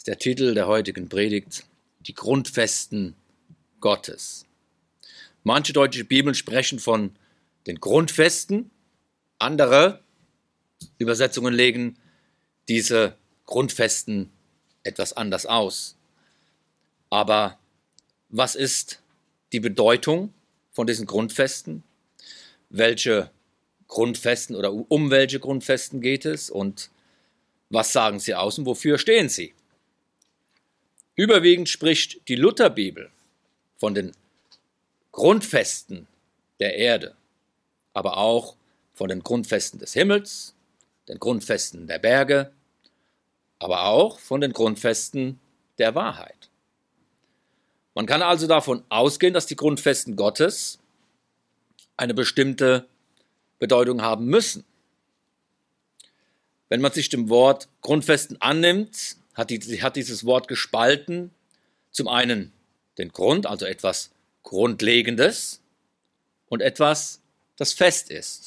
ist der Titel der heutigen Predigt, die Grundfesten Gottes. Manche deutsche Bibeln sprechen von den Grundfesten, andere Übersetzungen legen diese Grundfesten etwas anders aus. Aber was ist die Bedeutung von diesen Grundfesten? Welche Grundfesten oder um welche Grundfesten geht es und was sagen sie aus und wofür stehen sie? Überwiegend spricht die Lutherbibel von den Grundfesten der Erde, aber auch von den Grundfesten des Himmels, den Grundfesten der Berge, aber auch von den Grundfesten der Wahrheit. Man kann also davon ausgehen, dass die Grundfesten Gottes eine bestimmte Bedeutung haben müssen. Wenn man sich dem Wort Grundfesten annimmt, hat dieses Wort gespalten. Zum einen den Grund, also etwas Grundlegendes, und etwas, das fest ist.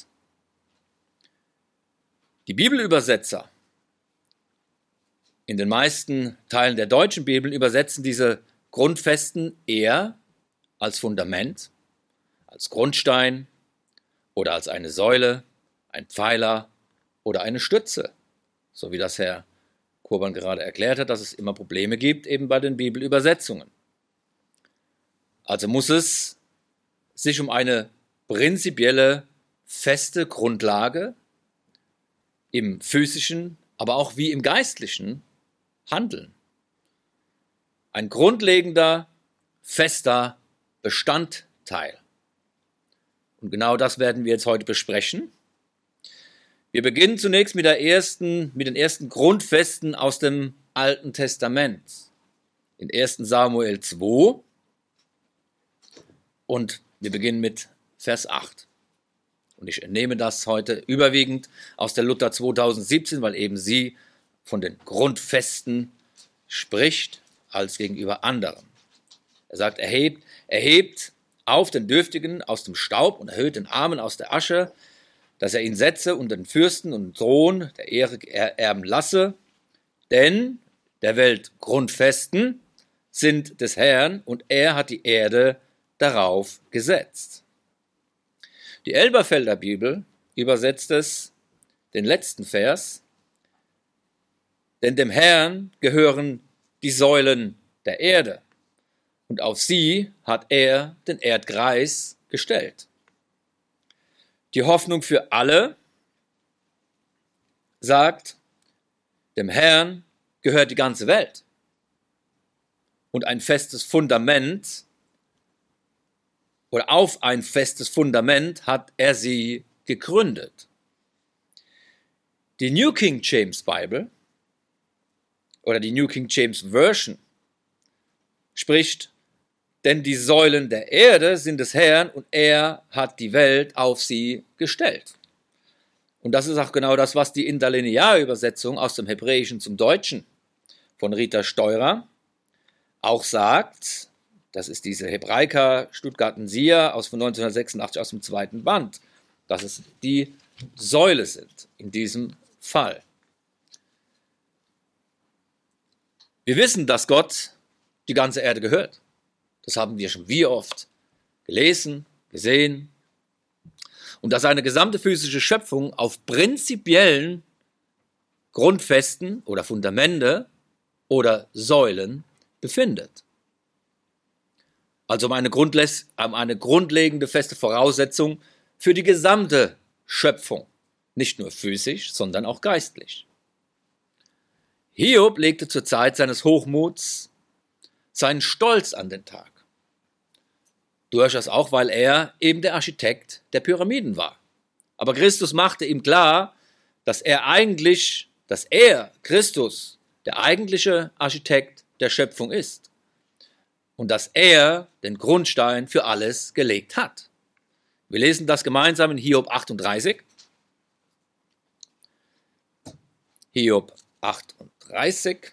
Die Bibelübersetzer in den meisten Teilen der deutschen Bibel übersetzen diese Grundfesten eher als Fundament, als Grundstein oder als eine Säule, ein Pfeiler oder eine Stütze, so wie das Herr Kurban gerade erklärt hat, dass es immer Probleme gibt eben bei den Bibelübersetzungen. Also muss es sich um eine prinzipielle, feste Grundlage im physischen, aber auch wie im geistlichen handeln. Ein grundlegender, fester Bestandteil. Und genau das werden wir jetzt heute besprechen. Wir beginnen zunächst mit den ersten Grundfesten aus dem Alten Testament. In 1. Samuel 2. Und wir beginnen mit Vers 8. Und ich entnehme das heute überwiegend aus der Luther 2017, weil eben sie von den Grundfesten spricht als gegenüber anderen. Er sagt, erhebt auf den Dürftigen aus dem Staub und erhöht den Armen aus der Asche, dass er ihn setze und den Fürsten und den Thron der Ehre erben lasse, denn der Welt Grundfesten sind des Herrn und er hat die Erde darauf gesetzt. Die Elberfelder Bibel übersetzt es, den letzten Vers, denn dem Herrn gehören die Säulen der Erde und auf sie hat er den Erdkreis gestellt. Die Hoffnung für alle sagt, dem Herrn gehört die ganze Welt und ein festes Fundament oder auf ein festes Fundament hat er sie gegründet. Die New King James Bible oder die New King James Version spricht, denn die Säulen der Erde sind des Herrn und er hat die Welt auf sie gestellt. Und das ist auch genau das, was die Interlinearübersetzung aus dem Hebräischen zum Deutschen von Rita Steurer auch sagt. Das ist diese Hebraika Stuttgart-Sia von 1986 aus dem zweiten Band, dass es die Säule sind in diesem Fall. Wir wissen, dass Gott die ganze Erde gehört. Das haben wir schon wie oft gelesen, gesehen. Und dass seine gesamte physische Schöpfung auf prinzipiellen Grundfesten oder Fundamente oder Säulen befindet. Also um eine grundlegende feste Voraussetzung für die gesamte Schöpfung. Nicht nur physisch, sondern auch geistlich. Hiob legte zur Zeit seines Hochmuts seinen Stolz an den Tag. Durchaus auch, weil er eben der Architekt der Pyramiden war. Aber Christus machte ihm klar, dass Christus, der eigentliche Architekt der Schöpfung ist. Und dass er den Grundstein für alles gelegt hat. Wir lesen das gemeinsam in Hiob 38. Hiob 38.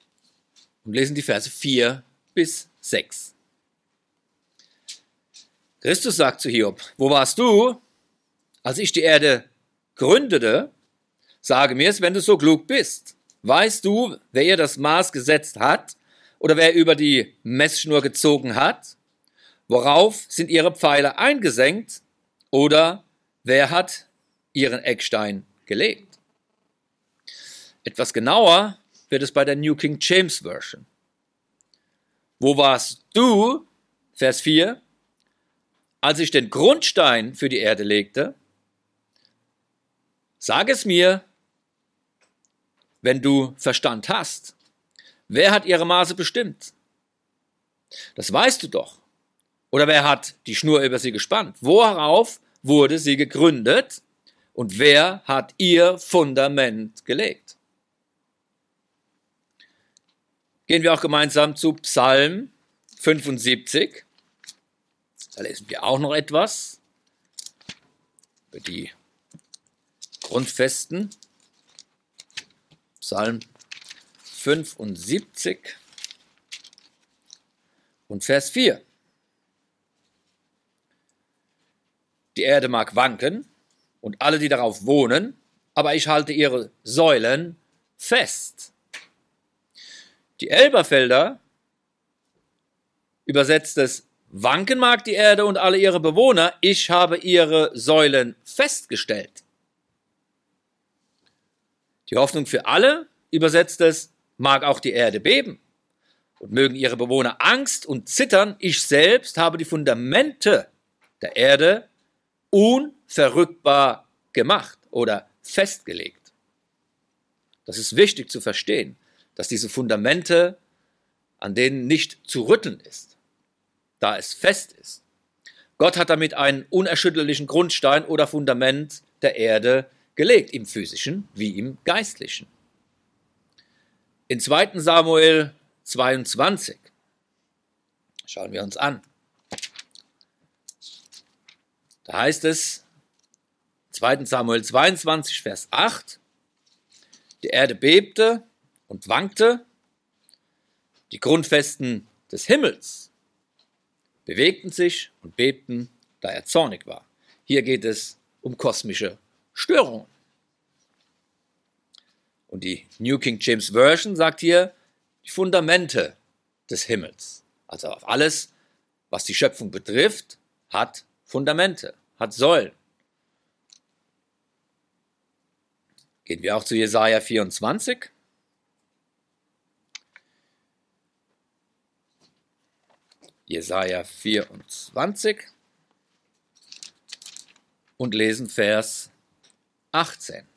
Und lesen die Verse 4 bis 6. Christus sagt zu Hiob, wo warst du, als ich die Erde gründete? Sage mir es, wenn du so klug bist. Weißt du, wer ihr das Maß gesetzt hat oder wer über die Messschnur gezogen hat? Worauf sind ihre Pfeiler eingesenkt oder wer hat ihren Eckstein gelegt? Etwas genauer wird es bei der New King James Version. Wo warst du, Vers 4, als ich den Grundstein für die Erde legte? Sag es mir, wenn du Verstand hast. Wer hat ihre Maße bestimmt? Das weißt du doch. Oder wer hat die Schnur über sie gespannt? Worauf wurde sie gegründet? Und wer hat ihr Fundament gelegt? Gehen wir auch gemeinsam zu Psalm 75. Da lesen wir auch noch etwas über die Grundfesten. Psalm 75 und Vers 4. Die Erde mag wanken und alle, die darauf wohnen, aber ich halte ihre Säulen fest. Die Elberfelder übersetzt es: Wanken mag die Erde und alle ihre Bewohner, ich habe ihre Säulen festgestellt. Die Hoffnung für alle übersetzt es: mag auch die Erde beben und mögen ihre Bewohner Angst und zittern, ich selbst habe die Fundamente der Erde unverrückbar gemacht oder festgelegt. Das ist wichtig zu verstehen, dass diese Fundamente, an denen nicht zu rütteln ist, da es fest ist. Gott hat damit einen unerschütterlichen Grundstein oder Fundament der Erde gelegt, im physischen wie im geistlichen. In 2. Samuel 22 schauen wir uns an. Da heißt es, 2. Samuel 22, Vers 8, die Erde bebte und wankte, die Grundfesten des Himmels bewegten sich und bebten, da er zornig war. Hier geht es um kosmische Störungen. Und die New King James Version sagt hier die Fundamente des Himmels. Also auf alles, was die Schöpfung betrifft, hat Fundamente, hat Säulen. Gehen wir auch zu Jesaja 24. Jesaja 24 und lesen Vers 18.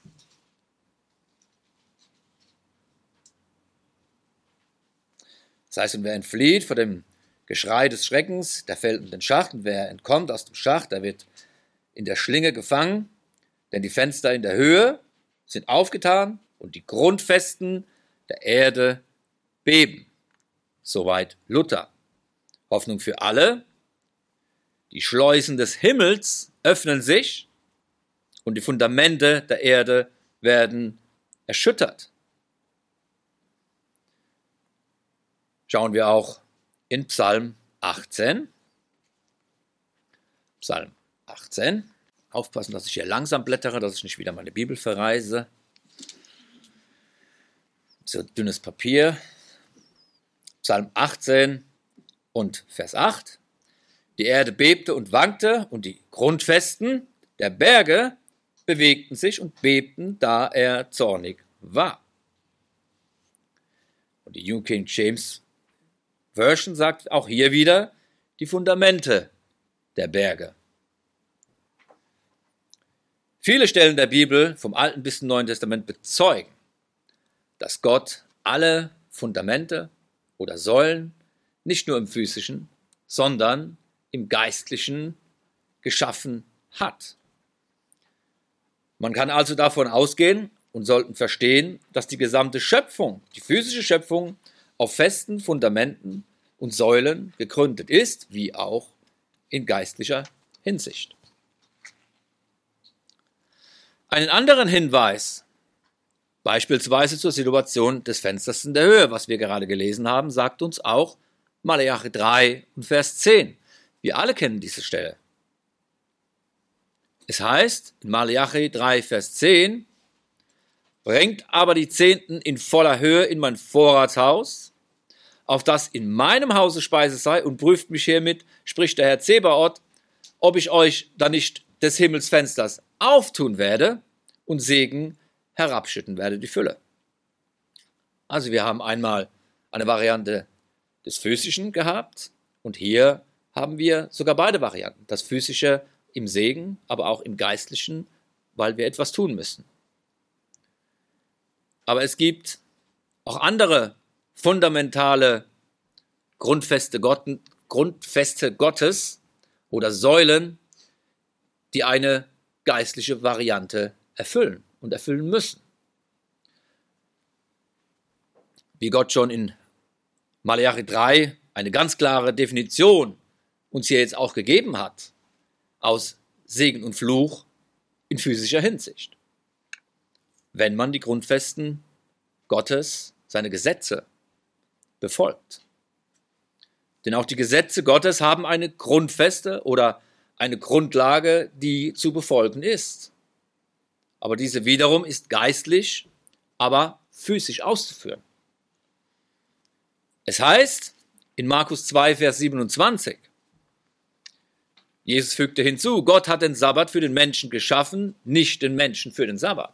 Das heißt, und wer entflieht vor dem Geschrei des Schreckens, der fällt in den Schacht, und wer entkommt aus dem Schacht, der wird in der Schlinge gefangen, denn die Fenster in der Höhe sind aufgetan und die Grundfesten der Erde beben. Soweit Luther. Hoffnung für alle. Die Schleusen des Himmels öffnen sich und die Fundamente der Erde werden erschüttert. Schauen wir auch in Psalm 18. Psalm 18. Aufpassen, dass ich hier langsam blättere, dass ich nicht wieder meine Bibel verreise. So dünnes Papier. Psalm 18 und Vers 8. Die Erde bebte und wankte und die Grundfesten der Berge bewegten sich und bebten, da er zornig war. Und die New King James Version sagt auch hier wieder die Fundamente der Berge. Viele Stellen der Bibel vom Alten bis zum Neuen Testament bezeugen, dass Gott alle Fundamente oder Säulen nicht nur im physischen, sondern im geistlichen geschaffen hat. Man kann also davon ausgehen und sollten verstehen, dass die gesamte Schöpfung, die physische Schöpfung, auf festen Fundamenten und Säulen gegründet ist, wie auch in geistlicher Hinsicht. Einen anderen Hinweis, beispielsweise zur Situation des Fensters in der Höhe, was wir gerade gelesen haben, sagt uns auch Maleachi 3 und Vers 10. Wir alle kennen diese Stelle. Es heißt in Malachi 3, Vers 10, bringt aber die Zehnten in voller Höhe in mein Vorratshaus, auf das in meinem Hause Speise sei, und prüft mich hiermit, spricht der Herr Zebaoth, ob ich euch da nicht des Himmelsfensters auftun werde und Segen herabschütten werde, die Fülle. Also wir haben einmal eine Variante des Physischen gehabt und hier haben wir sogar beide Varianten. Das Physische im Segen, aber auch im Geistlichen, weil wir etwas tun müssen. Aber es gibt auch andere fundamentale Grundfeste Gottes oder Säulen, die eine geistliche Variante erfüllen und erfüllen müssen. Wie Gott schon in Malachi 3 eine ganz klare Definition uns hier jetzt auch gegeben hat, aus Segen und Fluch in physischer Hinsicht. Wenn man die Grundfesten Gottes, seine Gesetze, befolgt. Denn auch die Gesetze Gottes haben eine Grundfeste oder eine Grundlage, die zu befolgen ist. Aber diese wiederum ist geistlich, aber physisch auszuführen. Es heißt in Markus 2, Vers 27, Jesus fügte hinzu, Gott hat den Sabbat für den Menschen geschaffen, nicht den Menschen für den Sabbat.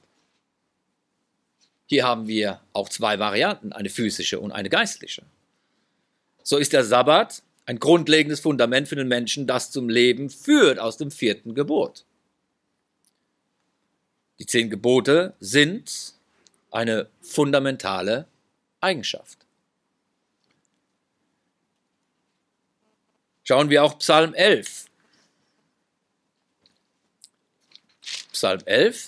Hier haben wir auch zwei Varianten, eine physische und eine geistliche. So ist der Sabbat ein grundlegendes Fundament für den Menschen, das zum Leben führt aus dem 4. Gebot. Die 10 Gebote sind eine fundamentale Eigenschaft. Schauen wir auch Psalm 11. Psalm 11.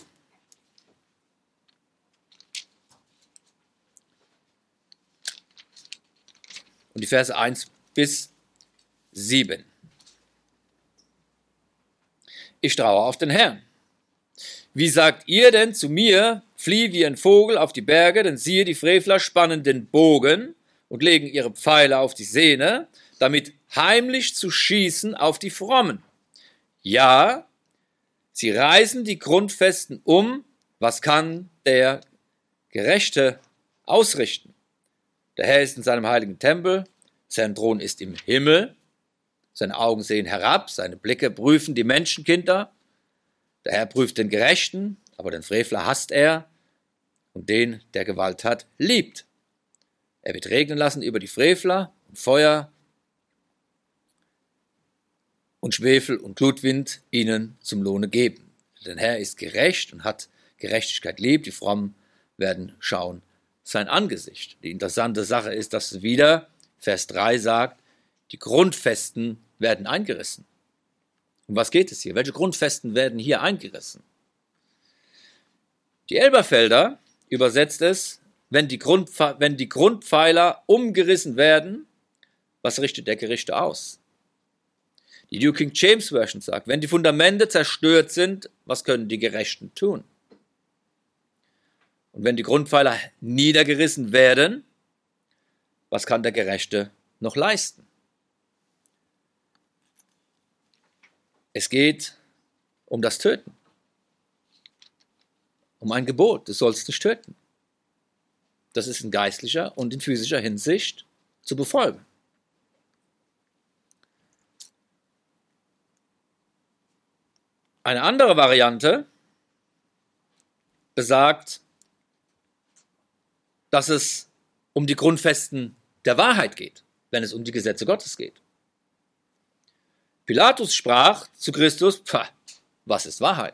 Und die Verse 1 bis 7. Ich traue auf den Herrn. Wie sagt ihr denn zu mir, flieh wie ein Vogel auf die Berge, denn siehe, die Frevler spannen den Bogen und legen ihre Pfeile auf die Sehne, damit heimlich zu schießen auf die Frommen. Ja, sie reißen die Grundfesten um. Was kann der Gerechte ausrichten? Der Herr ist in seinem heiligen Tempel, sein Thron ist im Himmel, seine Augen sehen herab, seine Blicke prüfen die Menschenkinder. Der Herr prüft den Gerechten, aber den Frevler hasst er und den, der Gewalt hat, liebt. Er wird regnen lassen über die Frevler und Feuer und Schwefel und Glutwind ihnen zum Lohne geben. Denn der Herr ist gerecht und hat Gerechtigkeit lieb, die Frommen werden schauen sein Angesicht. Die interessante Sache ist, dass wieder Vers 3 sagt, die Grundfesten werden eingerissen. Um was geht es hier? Welche Grundfesten werden hier eingerissen? Die Elberfelder übersetzt es, wenn die Grundpfeiler umgerissen werden, was richtet der Gerichte aus? Die New King James Version sagt, wenn die Fundamente zerstört sind, was können die Gerechten tun? Und wenn die Grundpfeiler niedergerissen werden, was kann der Gerechte noch leisten? Es geht um das Töten. Um ein Gebot, du sollst nicht töten. Das ist in geistlicher und in physischer Hinsicht zu befolgen. Eine andere Variante besagt, dass es um die Grundfesten der Wahrheit geht, wenn es um die Gesetze Gottes geht. Pilatus sprach zu Christus, was ist Wahrheit?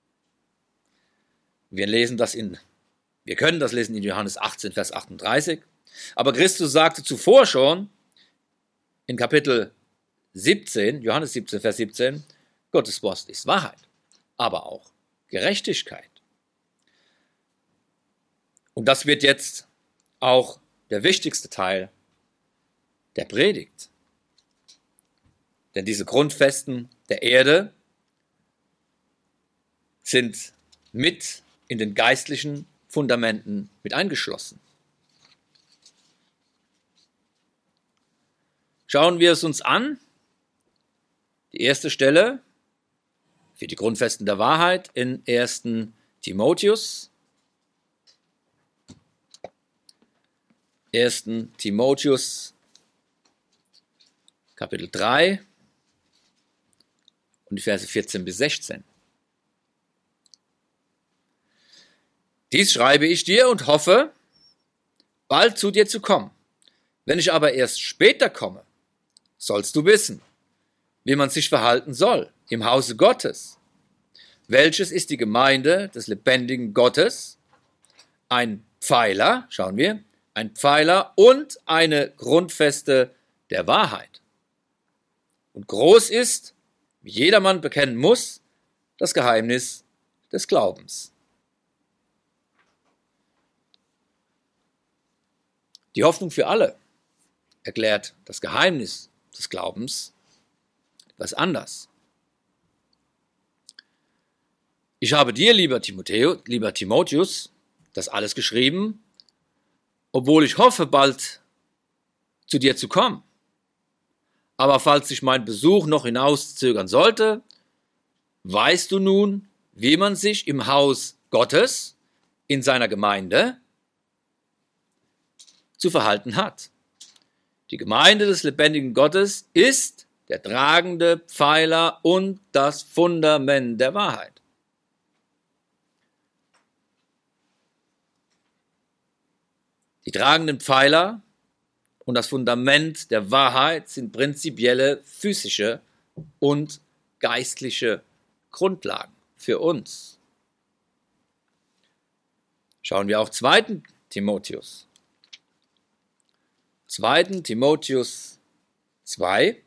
Wir können das lesen in Johannes 18, Vers 38. Aber Christus sagte zuvor schon in Kapitel 17, Johannes 17, Vers 17, Gottes Wort ist Wahrheit, aber auch Gerechtigkeit. Und das wird jetzt auch der wichtigste Teil der Predigt. Denn diese Grundfesten der Erde sind mit in den geistlichen Fundamenten mit eingeschlossen. Schauen wir es uns an, Die erste Stelle für die Grundfesten der Wahrheit in 1. Timotheus. 1. Timotheus, Kapitel 3 und die Verse 14 bis 16. Dies schreibe ich dir und hoffe, bald zu dir zu kommen. Wenn ich aber erst später komme, sollst du wissen, wie man sich verhalten soll im Hause Gottes. Welches ist die Gemeinde des lebendigen Gottes? Ein Pfeiler, schauen wir, ein Pfeiler und eine Grundfeste der Wahrheit. Und groß ist, wie jedermann bekennen muss, das Geheimnis des Glaubens. Die Hoffnung für alle erklärt das Geheimnis des Glaubens etwas anders. Ich habe dir, lieber Timotheus, das alles geschrieben, obwohl ich hoffe, bald zu dir zu kommen. Aber falls sich mein Besuch noch hinauszögern sollte, weißt du nun, wie man sich im Haus Gottes, in seiner Gemeinde, zu verhalten hat. Die Gemeinde des lebendigen Gottes ist der tragende Pfeiler und das Fundament der Wahrheit. Die tragenden Pfeiler und das Fundament der Wahrheit sind prinzipielle physische und geistliche Grundlagen für uns. Schauen wir auf 2. Timotheus. 2. Timotheus 2.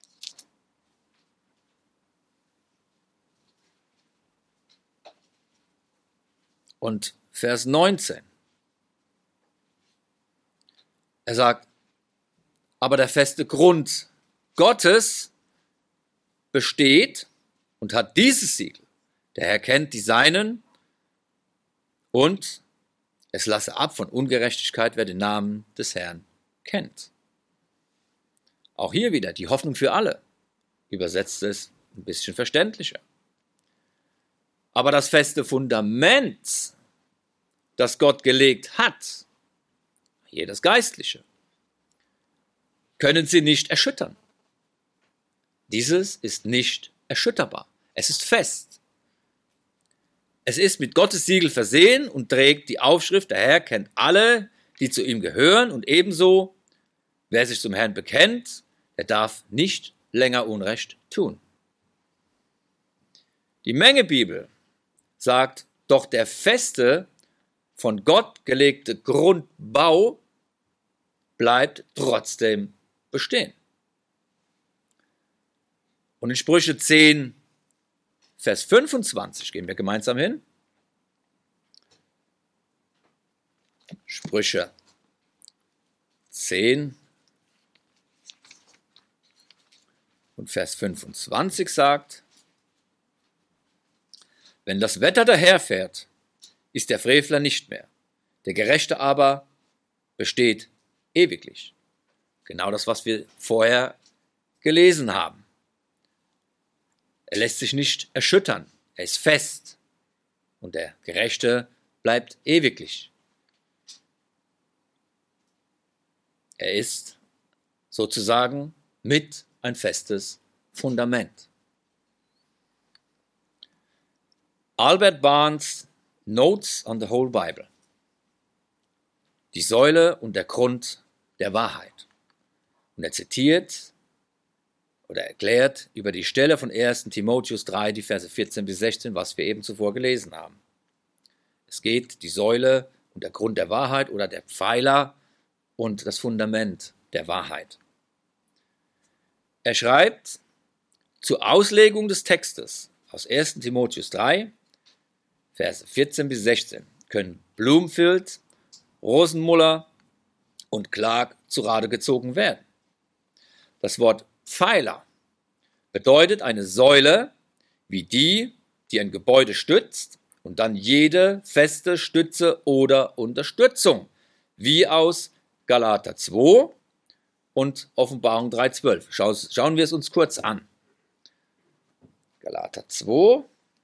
Und Vers 19. Er sagt, aber der feste Grund Gottes besteht und hat dieses Siegel. Der Herr kennt die Seinen und es lasse ab von Ungerechtigkeit, wer den Namen des Herrn kennt. Auch hier wieder die Hoffnung für alle. Übersetzt es ein bisschen verständlicher. Aber das feste Fundament, das Gott gelegt hat, hier das Geistliche, können sie nicht erschüttern. Dieses ist nicht erschütterbar. Es ist fest. Es ist mit Gottes Siegel versehen und trägt die Aufschrift, der Herr kennt alle, die zu ihm gehören, und ebenso, wer sich zum Herrn bekennt, der darf nicht länger Unrecht tun. Die Mengebibel sagt, doch der feste, von Gott gelegte Grundbau bleibt trotzdem bestehen. Und in Sprüche 10, Vers 25 gehen wir gemeinsam hin. Sprüche 10 und Vers 25 sagt, wenn das Wetter daherfährt, ist der Frevler nicht mehr. Der Gerechte aber besteht ewiglich. Genau das, was wir vorher gelesen haben. Er lässt sich nicht erschüttern. Er ist fest. Und der Gerechte bleibt ewiglich. Er ist sozusagen mit ein festes Fundament. Albert Barnes Notes on the Whole Bible. Die Säule und der Grund der Wahrheit. Und er zitiert oder erklärt über die Stelle von 1. Timotheus 3, die Verse 14 bis 16, was wir eben zuvor gelesen haben. Es geht die Säule und der Grund der Wahrheit oder der Pfeiler und das Fundament der Wahrheit. Er schreibt, zur Auslegung des Textes aus 1. Timotheus 3, Verse 14 bis 16 können Bloomfield, Rosenmuller und Clark zu Rate gezogen werden. Das Wort Pfeiler bedeutet eine Säule wie die, die ein Gebäude stützt und dann jede feste Stütze oder Unterstützung, wie aus Galater 2 und Offenbarung 3,12. Schauen wir es uns kurz an. Galater 2.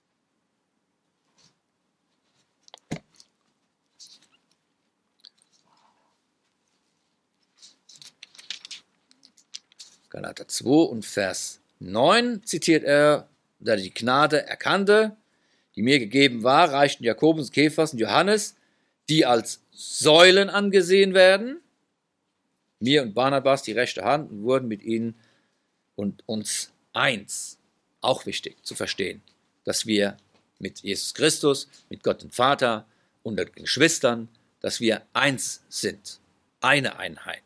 Galater 2 und Vers 9 zitiert er, da er die Gnade erkannte, die mir gegeben war, reichten Jakobus, Kephas und Johannes, die als Säulen angesehen werden, mir und Barnabas die rechte Hand und wurden mit ihnen und uns eins. Auch wichtig zu verstehen, dass wir mit Jesus Christus, mit Gott dem Vater und den Geschwistern, dass wir eins sind, eine Einheit.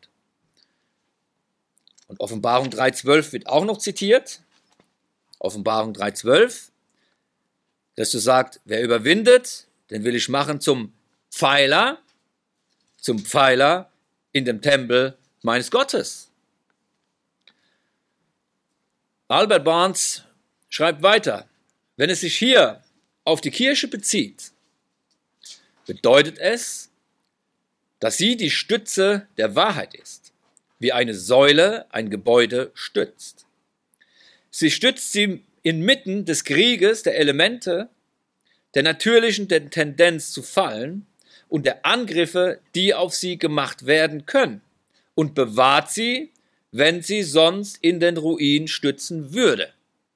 Und Offenbarung 3,12 wird auch noch zitiert. Offenbarung 3,12. Christus sagt, wer überwindet, den will ich machen zum Pfeiler in dem Tempel meines Gottes. Albert Barnes schreibt weiter, wenn es sich hier auf die Kirche bezieht, bedeutet es, dass sie die Stütze der Wahrheit ist, wie eine Säule ein Gebäude stützt. Sie stützt sie inmitten des Krieges der Elemente, der natürlichen Tendenz zu fallen und der Angriffe, die auf sie gemacht werden können, und bewahrt sie, wenn sie sonst in den Ruin stürzen würde.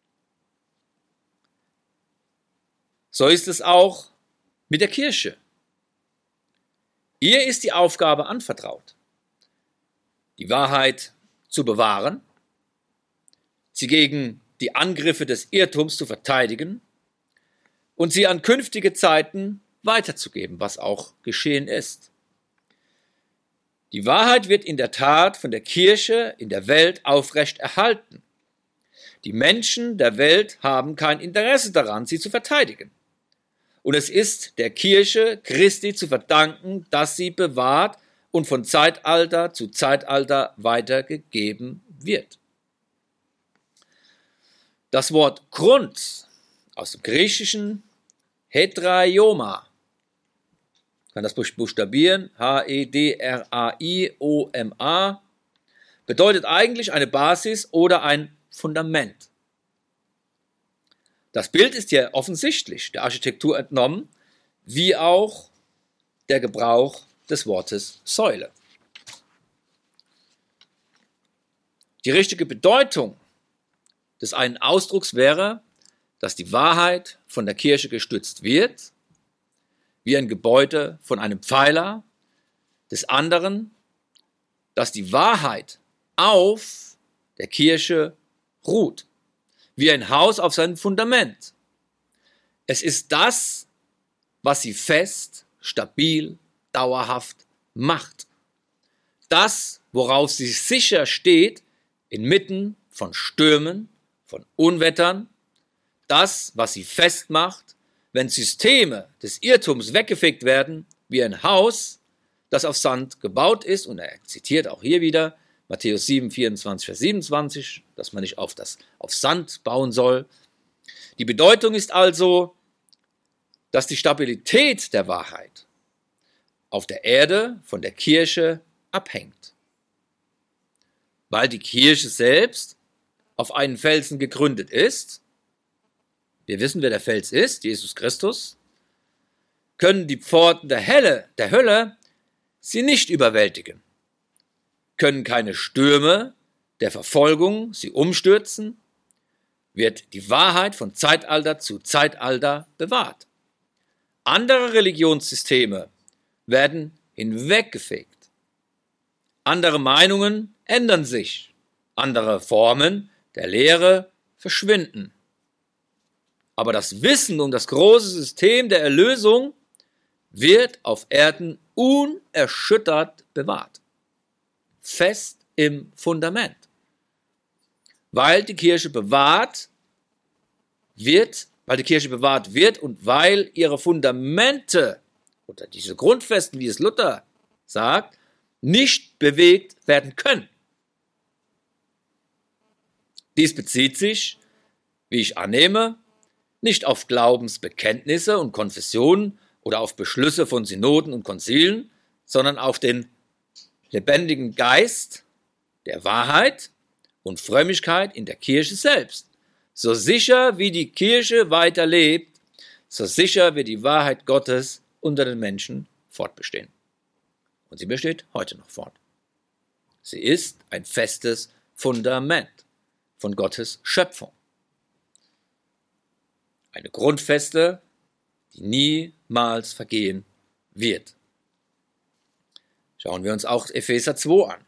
So ist es auch mit der Kirche. Ihr ist die Aufgabe anvertraut, die Wahrheit zu bewahren, sie gegen die Angriffe des Irrtums zu verteidigen und sie an künftige Zeiten weiterzugeben, was auch geschehen ist. Die Wahrheit wird in der Tat von der Kirche in der Welt aufrecht erhalten. Die Menschen der Welt haben kein Interesse daran, sie zu verteidigen. Und es ist der Kirche Christi zu verdanken, dass sie bewahrt und von Zeitalter zu Zeitalter weitergegeben wird. Das Wort Grund aus dem Griechischen Hedraioma, ich kann das buchstabieren, H-E-D-R-A-I-O-M-A, bedeutet eigentlich eine Basis oder ein Fundament. Das Bild ist hier offensichtlich der Architektur entnommen, wie auch der Gebrauch des Wortes Säule. Die richtige Bedeutung des einen Ausdrucks wäre, dass die Wahrheit von der Kirche gestützt wird, wie ein Gebäude von einem Pfeiler, des anderen, dass die Wahrheit auf der Kirche ruht, wie ein Haus auf seinem Fundament. Es ist das, was sie fest, stabil, dauerhaft macht. Das, worauf sie sicher steht, inmitten von Stürmen, von Unwettern, das, was sie festmacht, wenn Systeme des Irrtums weggefegt werden, wie ein Haus, das auf Sand gebaut ist, und er zitiert auch hier wieder Matthäus 7, 24, Vers 27, dass man nicht auf Sand bauen soll. Die Bedeutung ist also, dass die Stabilität der Wahrheit auf der Erde von der Kirche abhängt, weil die Kirche selbst auf einen Felsen gegründet ist. Wir wissen, wer der Fels ist, Jesus Christus. Können die Pforten der Hölle sie nicht überwältigen. Können keine Stürme der Verfolgung sie umstürzen, wird die Wahrheit von Zeitalter zu Zeitalter bewahrt. Andere Religionssysteme werden hinweggefegt. Andere Meinungen ändern sich. Andere Formen der Lehre verschwinden. Aber das Wissen um das große System der Erlösung wird auf Erden unerschüttert bewahrt. Fest im Fundament. Weil die Kirche bewahrt wird und weil ihre Fundamente oder diese Grundfesten, wie es Luther sagt, nicht bewegt werden können. Dies bezieht sich, wie ich annehme, nicht auf Glaubensbekenntnisse und Konfessionen oder auf Beschlüsse von Synoden und Konzilen, sondern auf den lebendigen Geist der Wahrheit und Frömmigkeit in der Kirche selbst, So sicher wie die Kirche weiter lebt, so sicher wird die Wahrheit Gottes unter den Menschen fortbestehen. Und sie besteht heute noch fort. Sie ist ein festes Fundament von Gottes Schöpfung. Eine Grundfeste, die niemals vergehen wird. Schauen wir uns auch Epheser 2 an.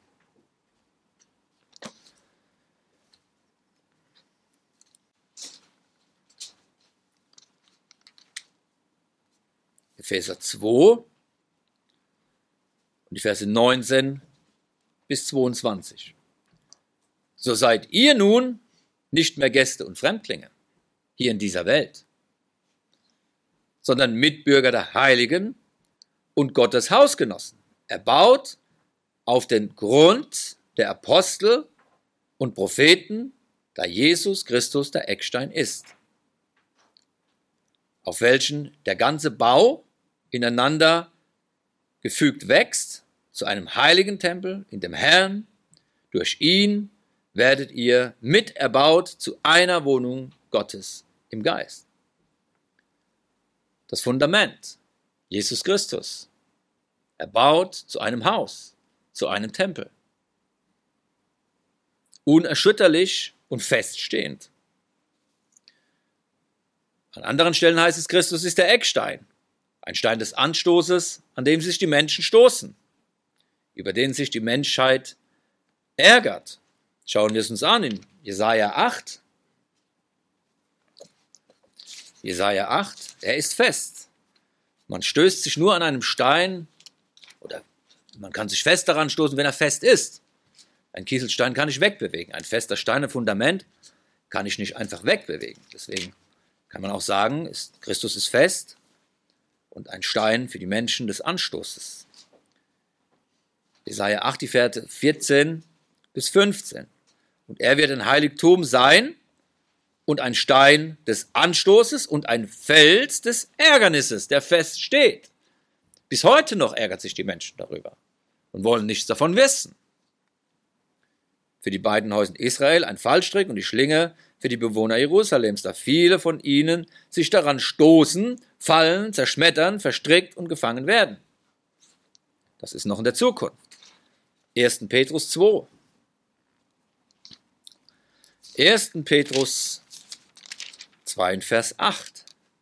Epheser 2 und die Verse 19 bis 22. So seid ihr nun nicht mehr Gäste und Fremdlinge hier in dieser Welt, sondern Mitbürger der Heiligen und Gottes Hausgenossen, erbaut auf den Grund der Apostel und Propheten, da Jesus Christus der Eckstein ist, auf welchen der ganze Bau ineinander gefügt wächst zu einem heiligen Tempel in dem Herrn. Durch ihn werdet ihr miterbaut zu einer Wohnung Gottes im Geist. Das Fundament, Jesus Christus, erbaut zu einem Haus, zu einem Tempel. Unerschütterlich und feststehend. An anderen Stellen heißt es, Christus ist der Eckstein, ein Stein des Anstoßes, an dem sich die Menschen stoßen, über den sich die Menschheit ärgert. Schauen wir es uns an in Jesaja 8. Jesaja 8, er ist fest. Man stößt sich nur an einem Stein, oder man kann sich fest daran stoßen, wenn er fest ist. Ein Kieselstein kann ich wegbewegen. Ein fester Stein, ein Fundament, kann ich nicht einfach wegbewegen. Deswegen kann man auch sagen, Christus ist fest und ein Stein für die Menschen des Anstoßes. Jesaja 8, die Verse 14 bis 15. Und er wird ein Heiligtum sein und ein Stein des Anstoßes und ein Fels des Ärgernisses, der fest steht. Bis heute noch ärgert sich die Menschen darüber und wollen nichts davon wissen. Für die beiden Häuser Israel ein Fallstrick und die Schlinge für die Bewohner Jerusalems, da viele von ihnen sich daran stoßen, fallen, zerschmettern, verstrickt und gefangen werden. Das ist noch in der Zukunft. 1. Petrus 2. 1. Petrus 2, Vers 8.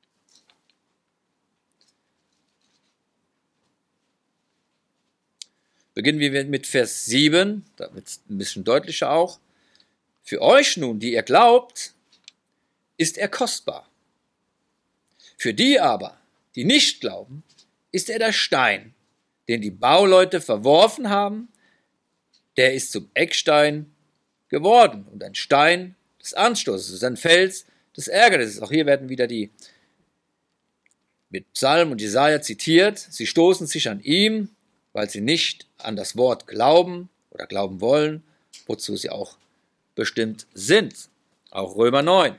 Beginnen wir mit Vers 7, da wird es ein bisschen deutlicher auch. Für euch nun, die ihr glaubt, ist er kostbar. Für die aber, die nicht glauben, ist er der Stein, den die Bauleute verworfen haben, der ist zum Eckstein geworden und ein Stein des Anstoßes, ein Fels des Ärgernisses. Auch hier werden wieder die mit Psalm und Jesaja zitiert. Sie stoßen sich an ihm, weil sie nicht an das Wort glauben oder glauben wollen, wozu sie auch bestimmt sind. Auch Römer 9.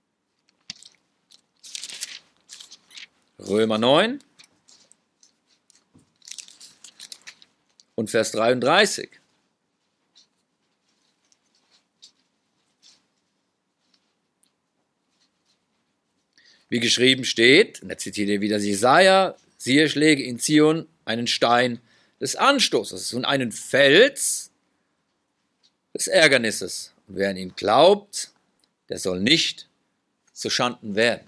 Römer 9 und Vers 33. Wie geschrieben steht, und er zitiert hier wieder Jesaja, siehe, ich lege in Zion einen Stein des Anstoßes und einen Fels des Ärgernisses. Und wer an ihn glaubt, der soll nicht zu Schanden werden.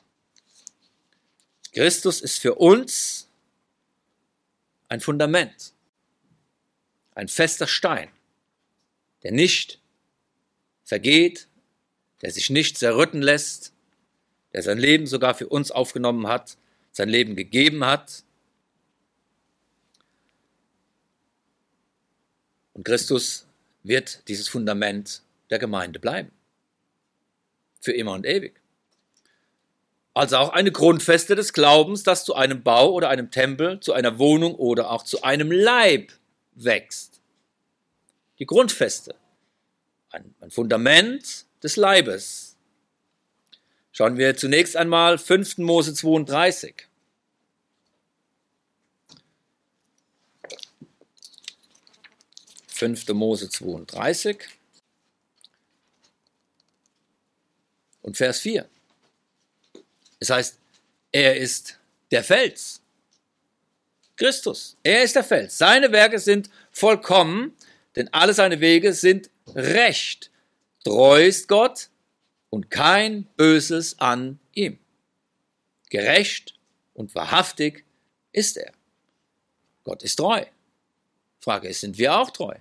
Christus ist für uns ein Fundament, ein fester Stein, der nicht vergeht, der sich nicht zerrütten lässt, der sein Leben sogar für uns aufgenommen hat, sein Leben gegeben hat. Und Christus wird dieses Fundament der Gemeinde bleiben. Für immer und ewig. Also auch eine Grundfeste des Glaubens, das zu einem Bau oder einem Tempel, zu einer Wohnung oder auch zu einem Leib wächst. Die Grundfeste. Ein Fundament des Leibes. Schauen wir zunächst einmal 5. Mose 32. 5. Mose 32. und Vers 4. Es heißt, er ist der Fels. Christus, er ist der Fels. Seine Werke sind vollkommen, denn alle seine Wege sind recht. Treu ist Gott und kein Böses an ihm. Gerecht und wahrhaftig ist er. Gott ist treu. Frage ist, sind wir auch treu?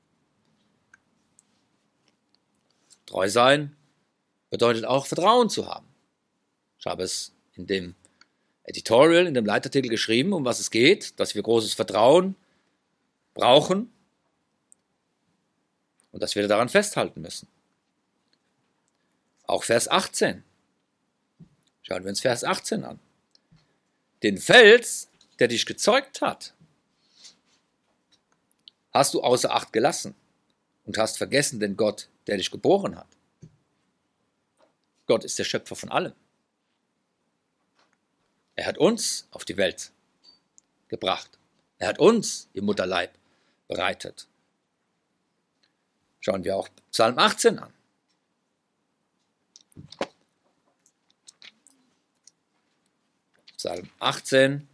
Treu sein bedeutet auch Vertrauen zu haben. Ich habe es in dem Editorial, in dem Leitartikel geschrieben, um was es geht, dass wir großes Vertrauen brauchen und dass wir daran festhalten müssen. Auch Vers 18. Schauen wir uns Vers 18 an. Den Fels, der dich gezeugt hat, hast du außer Acht gelassen und hast vergessen den Gott, der dich geboren hat. Gott ist der Schöpfer von allem. Er hat uns auf die Welt gebracht. Er hat uns im Mutterleib bereitet. Schauen wir auch Psalm 18 an. Psalm 18.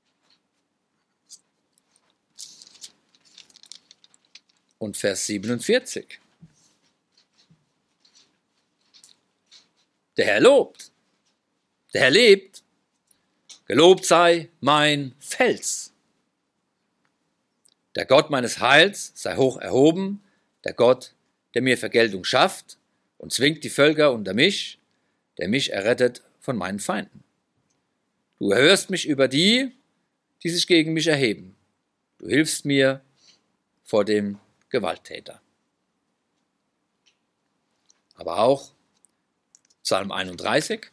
Und Vers 47. Der Herr lobt, der Herr lebt, gelobt sei mein Fels. Der Gott meines Heils sei hoch erhoben, der Gott, der mir Vergeltung schafft und zwingt die Völker unter mich, der mich errettet von meinen Feinden. Du erhörst mich über die, die sich gegen mich erheben. Du hilfst mir vor dem Gewalttäter. Aber auch Psalm 31.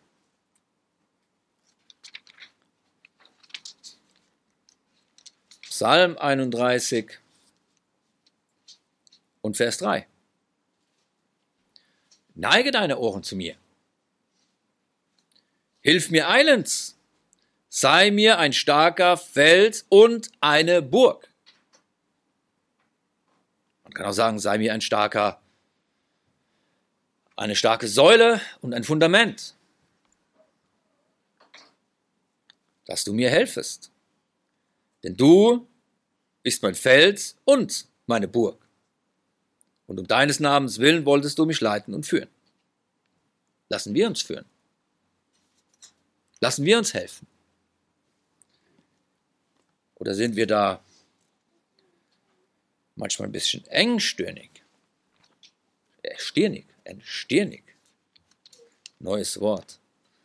Psalm 31 und Vers 3. Neige deine Ohren zu mir. Hilf mir eilends. Sei mir ein starker Fels und eine Burg. Man kann auch sagen, sei mir eine starke Säule und ein Fundament, dass du mir helfest. Denn du bist mein Fels und meine Burg. Und um deines Namens willen wolltest du mich leiten und führen. Lassen wir uns führen. Lassen wir uns helfen. Oder sind wir da manchmal ein bisschen engstirnig? Engstirnig. Neues Wort.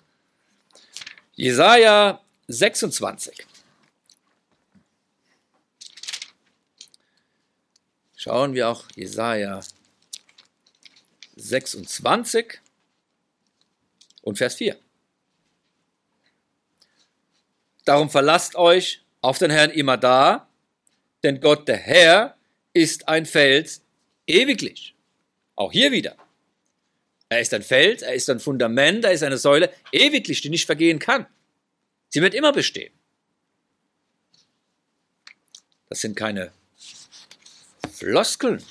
Jesaja 26. Schauen wir auch Jesaja 26 und Vers 4. Darum verlasst euch auf den Herrn immer da, denn Gott der Herr ist ein Fels ewiglich. Auch hier wieder. Er ist ein Fels, er ist ein Fundament, er ist eine Säule ewiglich, die nicht vergehen kann. Sie wird immer bestehen. Das sind keine Floskeln.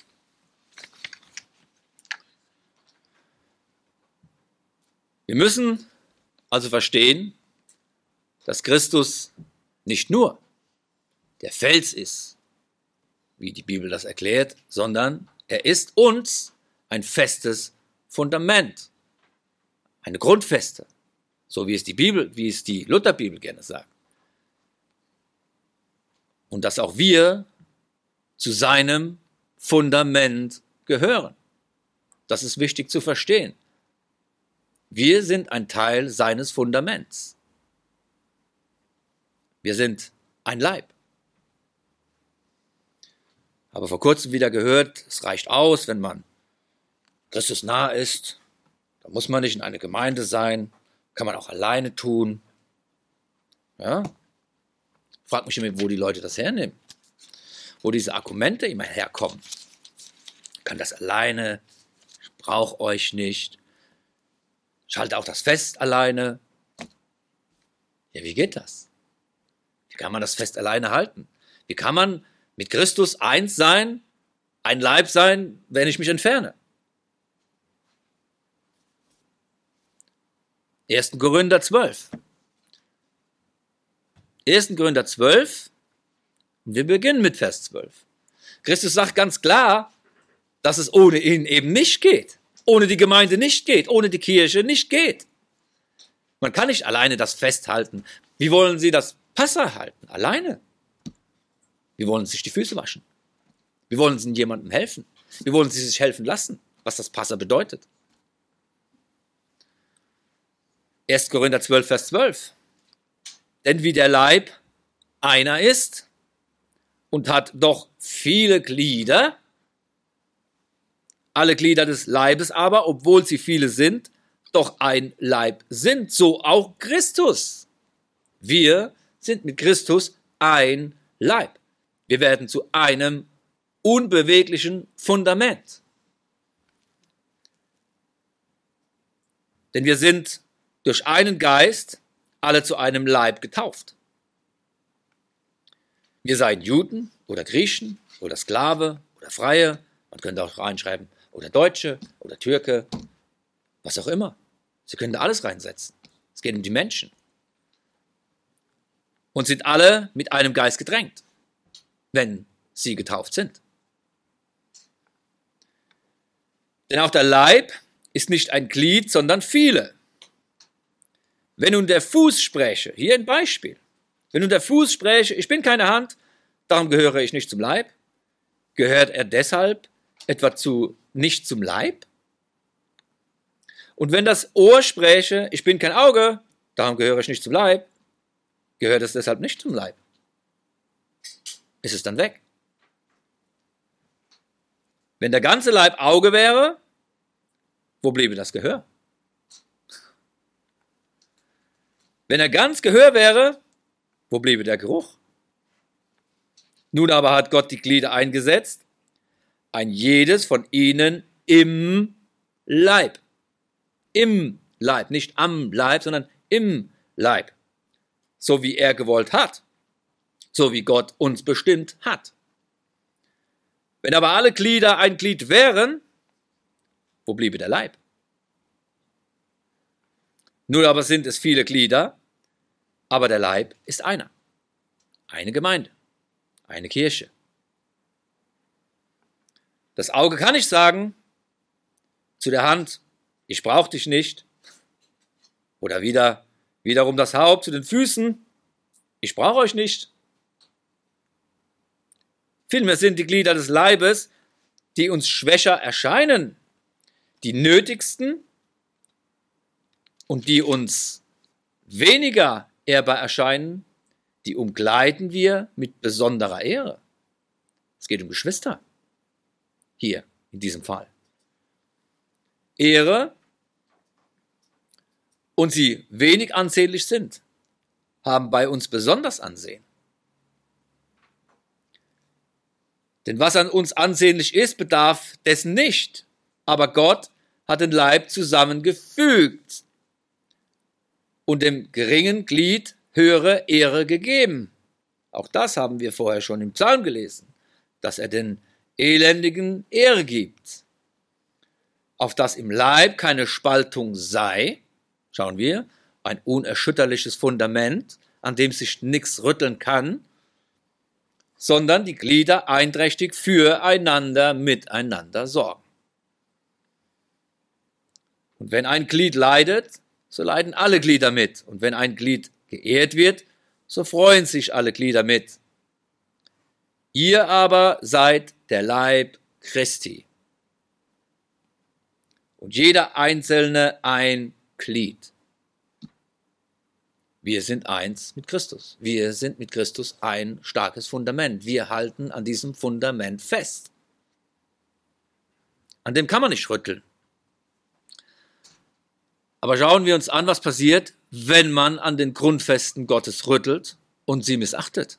Wir müssen also verstehen, dass Christus nicht nur der Fels ist, wie die Bibel das erklärt, sondern er ist uns ein festes Fundament, eine Grundfeste, so wie es die Lutherbibel gerne sagt. Und dass auch wir zu seinem Fundament gehören. Das ist wichtig zu verstehen. Wir sind ein Teil seines Fundaments. Wir sind ein Leib. Aber vor kurzem wieder gehört, es reicht aus, wenn man Christus nah ist. Da muss man nicht in einer Gemeinde sein. Kann man auch alleine tun. Ja? Frag mich immer, wo die Leute das hernehmen. Wo diese Argumente immer herkommen. Ich kann das alleine. Ich brauche euch nicht. Ich halte auch das Fest alleine. Ja, wie geht das? Wie kann man das Fest alleine halten? Wie kann man mit Christus eins sein, ein Leib sein, wenn ich mich entferne? 1. Korinther 12. 1. Korinther 12, und wir beginnen mit Vers 12. Christus sagt ganz klar, dass es ohne ihn eben nicht geht, ohne die Gemeinde nicht geht, ohne die Kirche nicht geht. Man kann nicht alleine das festhalten. Wie wollen Sie das Passa halten? Alleine. Wie wollen Sie sich die Füße waschen? Wie wollen Sie jemandem helfen? Wie wollen Sie sich helfen lassen, was das Passa bedeutet? 1. Korinther 12, Vers 12. Denn wie der Leib einer ist und hat doch viele Glieder, alle Glieder des Leibes aber, obwohl sie viele sind, doch ein Leib sind, so auch Christus. Wir sind mit Christus ein Leib. Wir werden zu einem unbeweglichen Fundament. Denn wir sind durch einen Geist alle zu einem Leib getauft. Wir seien Juden oder Griechen oder Sklave oder Freie, man könnte auch reinschreiben, oder Deutsche oder Türke, was auch immer. Sie können da alles reinsetzen. Es geht um die Menschen. Und sind alle mit einem Geist gedrängt, wenn sie getauft sind. Denn auch der Leib ist nicht ein Glied, sondern viele. Wenn nun der Fuß spräche, hier ein Beispiel, wenn nun der Fuß spräche, ich bin keine Hand, darum gehöre ich nicht zum Leib, gehört er deshalb etwa nicht zum Leib? Und wenn das Ohr spräche, ich bin kein Auge, darum gehöre ich nicht zum Leib, gehört es deshalb nicht zum Leib? Ist es dann weg? Wenn der ganze Leib Auge wäre, wo bliebe das Gehör? Wenn er ganz Gehör wäre, wo bliebe der Geruch? Nun aber hat Gott die Glieder eingesetzt, ein jedes von ihnen im Leib. Im Leib, nicht am Leib, sondern im Leib. So wie er gewollt hat, so wie Gott uns bestimmt hat. Wenn aber alle Glieder ein Glied wären, wo bliebe der Leib? Nun aber sind es viele Glieder, aber der Leib ist einer. Eine Gemeinde, eine Kirche. Das Auge kann nicht sagen zu der Hand, ich brauche dich nicht. Oder wiederum das Haupt zu den Füßen, ich brauche euch nicht. Vielmehr sind die Glieder des Leibes, die uns schwächer erscheinen, die nötigsten und die uns weniger ehrbar erscheinen, die umkleiden wir mit besonderer Ehre. Es geht um Geschwister. Hier, in diesem Fall. Ehre und sie wenig ansehnlich sind, haben bei uns besonders Ansehen. Denn was an uns ansehnlich ist, bedarf dessen nicht. Aber Gott hat den Leib zusammengefügt und dem geringen Glied höhere Ehre gegeben. Auch das haben wir vorher schon im Psalm gelesen, dass er den Elendigen Ehre gibt. Auf dass im Leib keine Spaltung sei, schauen wir, ein unerschütterliches Fundament, an dem sich nichts rütteln kann, sondern die Glieder einträchtig füreinander, miteinander sorgen. Und wenn ein Glied leidet, so leiden alle Glieder mit. Und wenn ein Glied geehrt wird, so freuen sich alle Glieder mit. Ihr aber seid der Leib Christi. Und jeder Einzelne ein Glied. Wir sind eins mit Christus. Wir sind mit Christus ein starkes Fundament. Wir halten an diesem Fundament fest. An dem kann man nicht rütteln. Aber schauen wir uns an, was passiert, wenn man an den Grundfesten Gottes rüttelt und sie missachtet.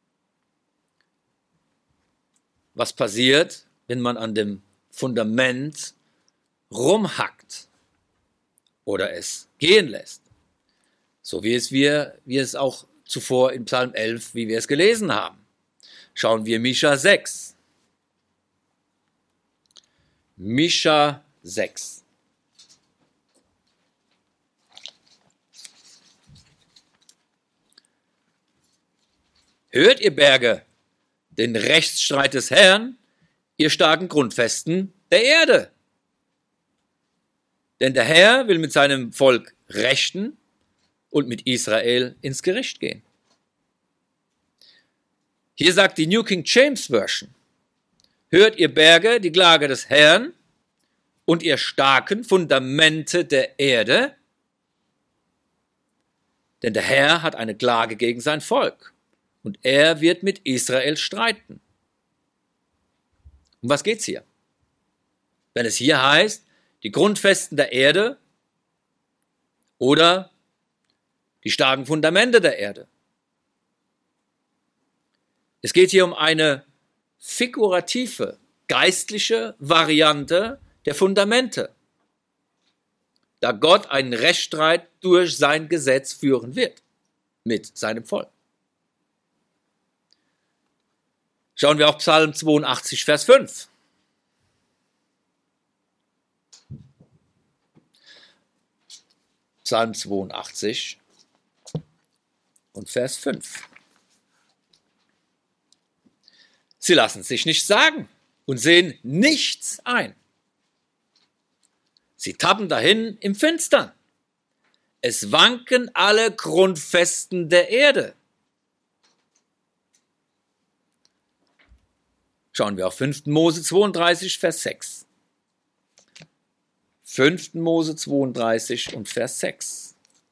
Was passiert, wenn man an dem Fundament rumhackt oder es gehen lässt? So wie es auch zuvor in Psalm 11, wie wir es gelesen haben. Schauen wir Micha 6. Micha 6. Hört, ihr Berge, den Rechtsstreit des Herrn, ihr starken Grundfesten der Erde. Denn der Herr will mit seinem Volk rechten und mit Israel ins Gericht gehen. Hier sagt die New King James Version: Hört, ihr Berge, die Klage des Herrn und ihr starken Fundamente der Erde, denn der Herr hat eine Klage gegen sein Volk und er wird mit Israel streiten. Um was geht's hier? Wenn es hier heißt, die Grundfesten der Erde oder die starken Fundamente der Erde. Es geht hier um eine figurative, geistliche Variante der Fundamente, da Gott einen Rechtsstreit durch sein Gesetz führen wird mit seinem Volk. Schauen wir auf Psalm 82, Vers 5. Psalm 82 und Vers 5. Sie lassen sich nichts sagen und sehen nichts ein. Sie tappen dahin im Finstern. Es wanken alle Grundfesten der Erde. Schauen wir auf 5. Mose 32, Vers 6. 5. Mose 32 und Vers 6.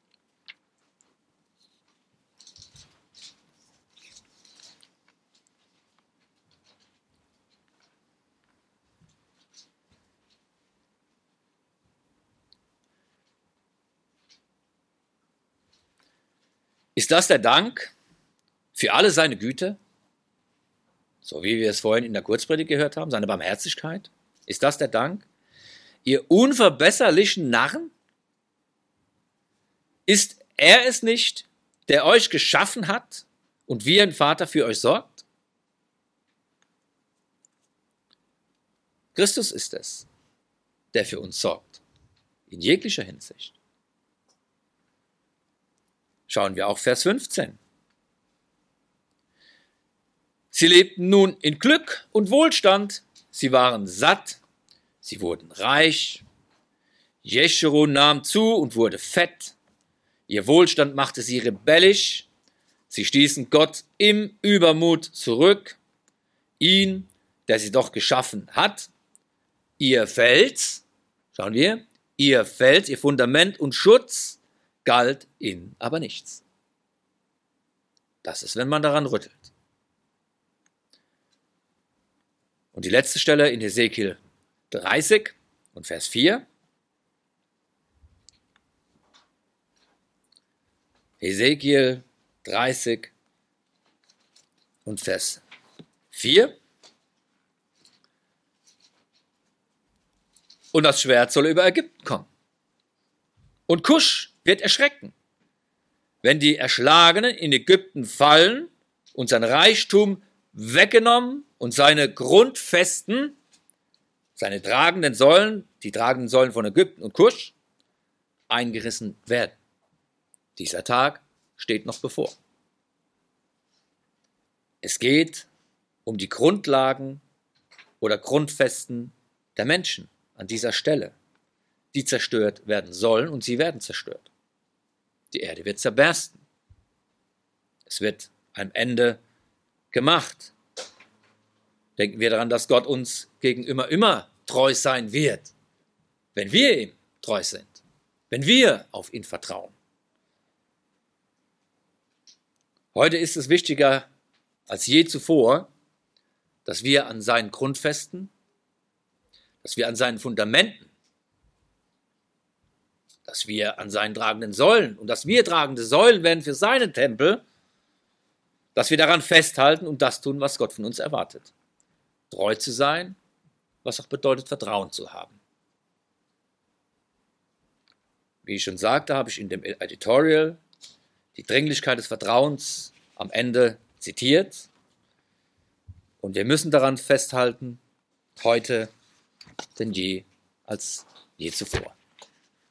Ist das der Dank für alle seine Güte? So wie wir es vorhin in der Kurzpredigt gehört haben, seine Barmherzigkeit? Ist das der Dank? Ihr unverbesserlichen Narren? Ist er es nicht, der euch geschaffen hat und wie ein Vater für euch sorgt? Christus ist es, der für uns sorgt, in jeglicher Hinsicht. Schauen wir auch Vers 15. Sie lebten nun in Glück und Wohlstand, sie waren satt, sie wurden reich. Jeschurun nahm zu und wurde fett. Ihr Wohlstand machte sie rebellisch. Sie stießen Gott im Übermut zurück. Ihn, der sie doch geschaffen hat. Ihr Fels, schauen wir, ihr Fels, ihr Fundament und Schutz galt ihnen aber nichts. Das ist, wenn man daran rüttelt. Und die letzte Stelle in Hesekiel 30 und Vers 4. Hesekiel 30 und Vers 4. Und das Schwert soll über Ägypten kommen. Und Kusch wird erschrecken, wenn die Erschlagenen in Ägypten fallen und sein Reichtum weggenommen und seine Grundfesten, seine tragenden Säulen, die tragenden Säulen von Ägypten und Kusch, eingerissen werden. Dieser Tag steht noch bevor. Es geht um die Grundlagen oder Grundfesten der Menschen an dieser Stelle, die zerstört werden sollen und sie werden zerstört. Die Erde wird zerbersten. Es wird ein Ende gemacht. Denken wir daran, dass Gott uns gegenüber immer treu sein wird, wenn wir ihm treu sind, wenn wir auf ihn vertrauen. Heute ist es wichtiger als je zuvor, dass wir an seinen Grundfesten, dass wir an seinen Fundamenten, dass wir an seinen tragenden Säulen und dass wir tragende Säulen werden für seinen Tempel, dass wir daran festhalten und das tun, was Gott von uns erwartet. Treu zu sein, was auch bedeutet, Vertrauen zu haben. Wie ich schon sagte, habe ich in dem Editorial die Dringlichkeit des Vertrauens am Ende zitiert. Und wir müssen daran festhalten, heute denn je als je zuvor.